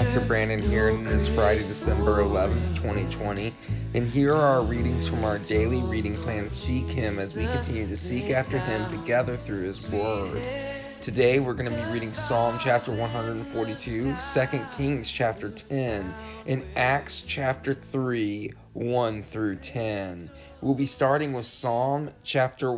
Pastor Brandon here, and this Friday, December 11th, 2020. And here are our readings from our daily reading plan, Seek Him, as we continue to seek after Him together through His Word. Today, we're going to be reading Psalm chapter 142, 2 Kings chapter 10, and Acts chapter 3, 1 through 10. We'll be starting with Psalm chapter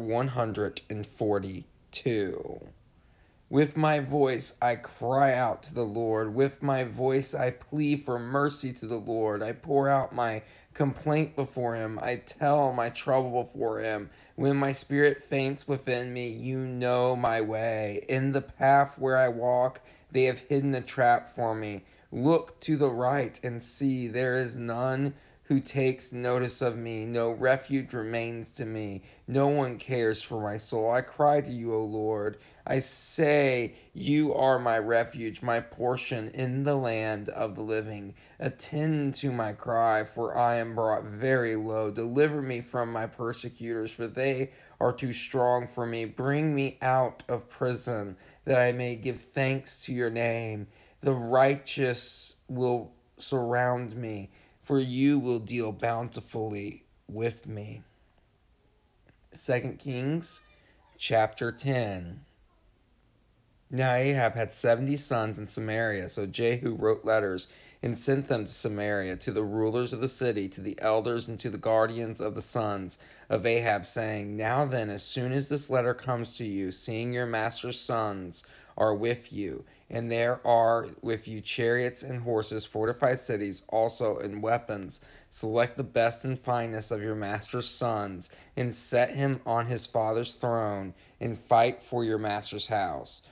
142. With my voice I cry out to the Lord. With my voice I plead for mercy to the Lord. I pour out my complaint before Him. I tell my trouble before Him. When my spirit faints within me, you know my way. In the path where I walk, they have hidden a trap for me. Look to the right and see, there is none who takes notice of me. No refuge remains to me. No one cares for my soul. I cry to you, O Lord. I say, you are my refuge, my portion in the land of the living. Attend to my cry, for I am brought very low. Deliver me from my persecutors, for they are too strong for me. Bring me out of prison, that I may give thanks to your name. The righteous will surround me, for you will deal bountifully with me. 2 Kings chapter 10. Now Ahab had 70 sons in Samaria, so Jehu wrote letters and sent them to Samaria, to the rulers of the city, to the elders, and to the guardians of the sons of Ahab, saying, Now then, as soon as this letter comes to you, seeing your master's sons are with you, and there are with you chariots and horses, fortified cities, also and weapons, select the best and finest of your master's sons, and set him on his father's throne, and fight for your master's house.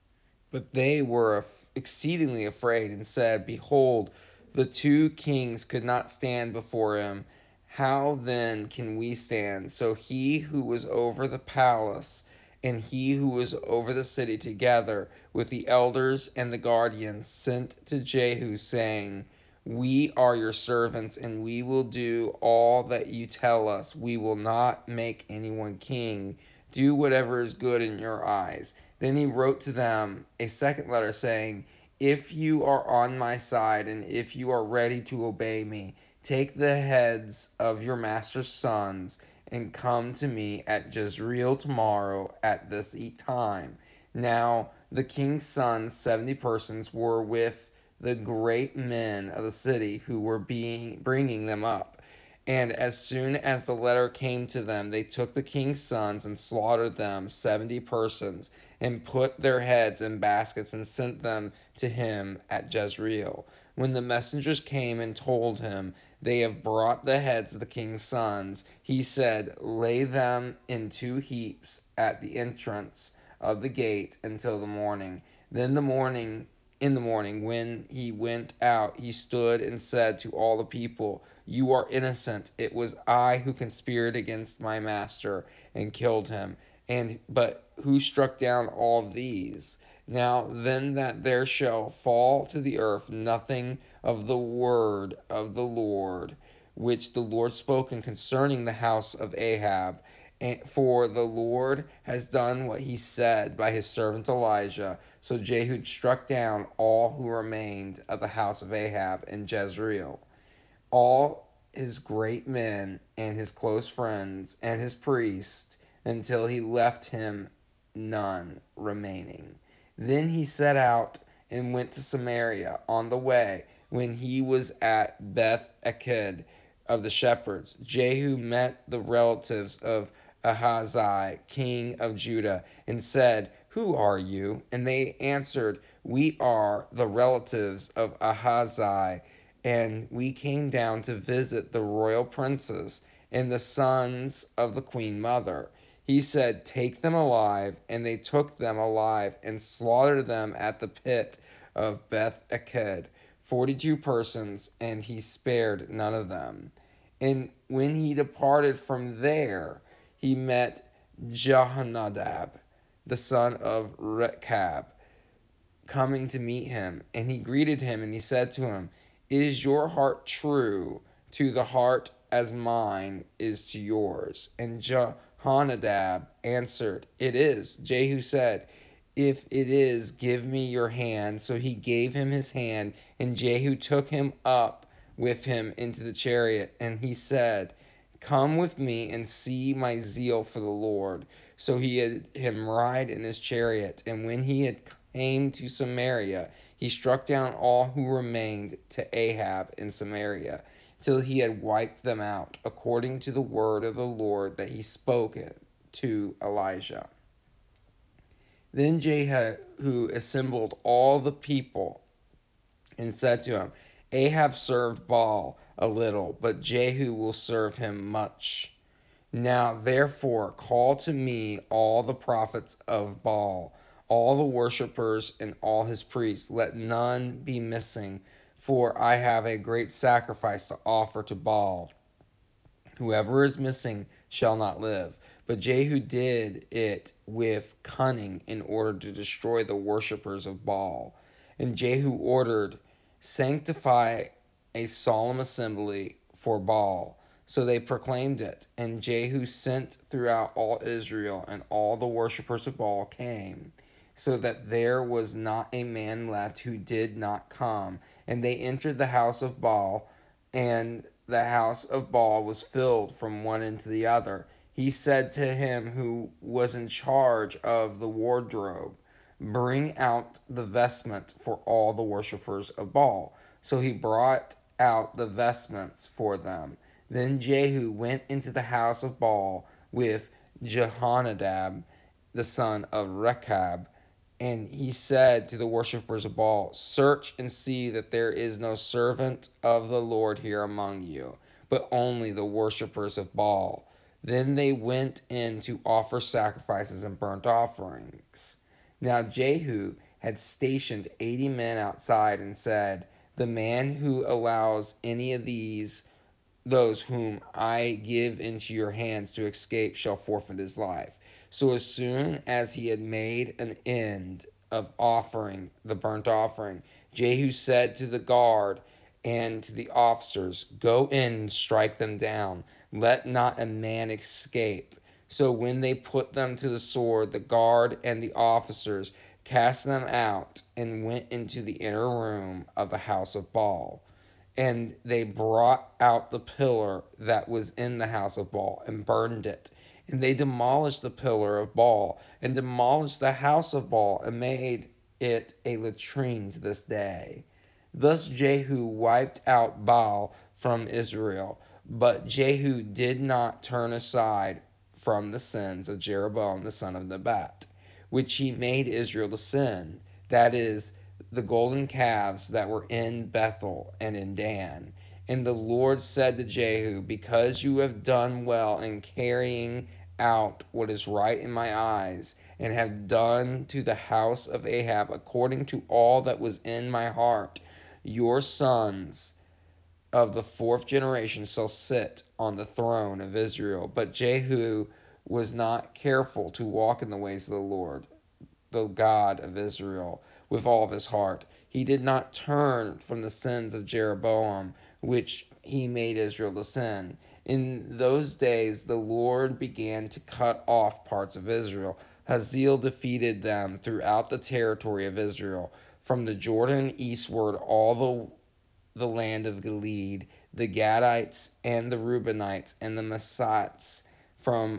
But they were exceedingly afraid and said, Behold, the two kings could not stand before him. How then can we stand? So he who was over the palace and he who was over the city together with the elders and the guardians sent to Jehu, saying, We are your servants, and we will do all that you tell us. We will not make anyone king. Do whatever is good in your eyes. Then he wrote to them a second letter, saying, If you are on my side, and if you are ready to obey me, take the heads of your master's sons, and come to me at Jezreel tomorrow at this time. Now the king's sons, 70 persons, were with the great men of the city who were bringing them up. And as soon as the letter came to them, they took the king's sons and slaughtered them, 70 persons, and put their heads in baskets and sent them to him at Jezreel. When the messengers came and told him, They have brought the heads of the king's sons, he said, Lay them in 2 heaps at the entrance of the gate until the morning. Then in the morning, when he went out, he stood and said to all the people, You are innocent. It was I who conspired against my master and killed him. But who struck down all these? Now then that there shall fall to the earth nothing of the word of the Lord, which the Lord spoken concerning the house of Ahab. For the Lord has done what he said by his servant Elijah. So Jehu struck down all who remained of the house of Ahab in Jezreel, all his great men and his close friends and his priests, until he left him none remaining. Then he set out and went to Samaria. On the way, when he was at Beth Eked of the shepherds, Jehu met the relatives of Ahaziah, king of Judah, and said, Who are you? And they answered, We are the relatives of Ahaziah, and we came down to visit the royal princes and the sons of the queen mother. He said, Take them alive. And they took them alive and slaughtered them at the pit of Beth Eked, 42 persons, and he spared none of them. And when he departed from there, he met Jehonadab, the son of Rechab, coming to meet him. And he greeted him, and he said to him, Is your heart true to the heart as mine is to yours? And Jehonadab answered, It is. Jehu said, If it is, give me your hand. So he gave him his hand, and Jehu took him up with him into the chariot. And he said, come with me and see my zeal for the Lord. So he had him ride in his chariot. And when he had came to Samaria, he struck down all who remained to Ahab in Samaria, till he had wiped them out, according to the word of the Lord that he spoke to Elijah. Then Jehu assembled all the people and said to him, Ahab served Baal a little, but Jehu will serve him much. Now therefore call to me all the prophets of Baal, all the worshippers and all his priests. Let none be missing, for I have a great sacrifice to offer to Baal. Whoever is missing shall not live. But Jehu did it with cunning in order to destroy the worshippers of Baal. And Jehu ordered, sanctify a solemn assembly for Baal. So they proclaimed it. And Jehu sent throughout all Israel, and all the worshippers of Baal came, so that there was not a man left who did not come. And they entered the house of Baal, and the house of Baal was filled from one end to the other. He said to him who was in charge of the wardrobe, bring out the vestment for all the worshippers of Baal. So he brought out the vestments for them. Then Jehu went into the house of Baal with Jehonadab, the son of Rechab, and he said to the worshippers of Baal, search and see that there is no servant of the Lord here among you, but only the worshippers of Baal. Then they went in to offer sacrifices and burnt offerings. Now Jehu had stationed 80 men outside and said, the man who allows any of those whom I give into your hands to escape shall forfeit his life. So as soon as he had made an end of offering the burnt offering, Jehu said to the guard and to the officers, go in and strike them down. Let not a man escape. So when they put them to the sword, the guard and the officers cast them out and went into the inner room of the house of Baal. And they brought out the pillar that was in the house of Baal and burned it. And they demolished the pillar of Baal and demolished the house of Baal and made it a latrine to this day. Thus Jehu wiped out Baal from Israel, but Jehu did not turn aside from the sins of Jeroboam the son of Nebat, which he made Israel to sin, that is, the golden calves that were in Bethel and in Dan. And the Lord said to Jehu, because you have done well in carrying out what is right in my eyes, and have done to the house of Ahab according to all that was in my heart, your sons of the fourth generation shall sit on the throne of Israel. But Jehu was not careful to walk in the ways of the Lord, the God of Israel, with all of his heart. He did not turn from the sins of Jeroboam, which he made Israel to sin. In those days, the Lord began to cut off parts of Israel. Hazael defeated them throughout the territory of Israel, from the Jordan eastward, all the land of Gilead, the Gadites and the Reubenites and the Massites from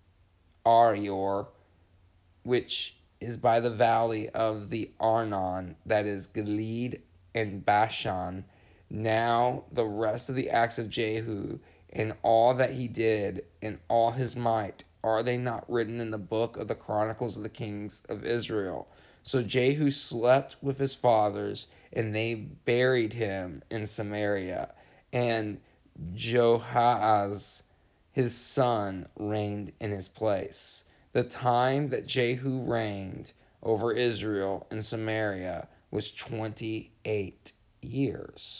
Arior, which is by the valley of the Arnon, that is Gilead and Bashan. Now the rest of the acts of Jehu, and all that he did, and all his might, are they not written in the book of the Chronicles of the Kings of Israel? So Jehu slept with his fathers, and they buried him in Samaria. And Jehoahaz, his son, reigned in his place. The time that Jehu reigned over Israel in Samaria was 28 years.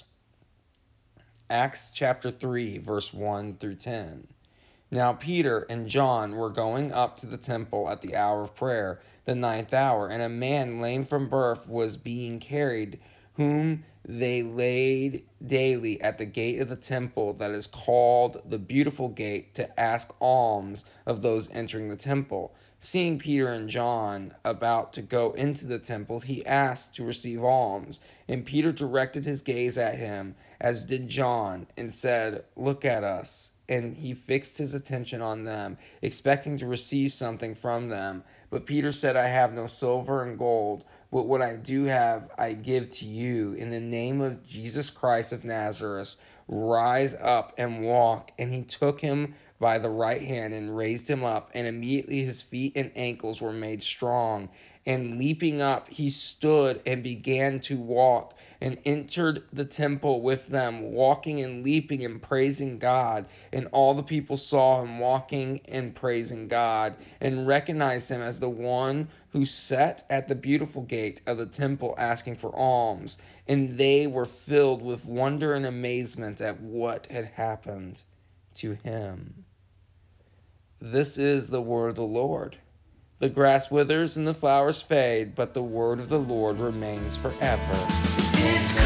Acts chapter 3, verse 1 through 10. Now Peter and John were going up to the temple at the hour of prayer, the ninth hour, and a man lame from birth was being carried, whom they laid daily at the gate of the temple that is called the Beautiful Gate, to ask alms of those entering the temple. Seeing Peter and John about to go into the temple, he asked to receive alms. And Peter directed his gaze at him, as did John, and said, "Look at us." And he fixed his attention on them, expecting to receive something from them. But Peter said, "I have no silver and gold, but what I do have I give to you. In the name of Jesus Christ of Nazareth, rise up and walk." And he took him by the right hand and raised him up, and immediately his feet and ankles were made strong. And leaping up, he stood and began to walk, and entered the temple with them, walking and leaping and praising God. And all the people saw him walking and praising God, and recognized him as the one who sat at the beautiful gate of the temple asking for alms. And they were filled with wonder and amazement at what had happened to him. This is the word of the Lord. The grass withers and the flowers fade, but the word of the Lord remains forever. It's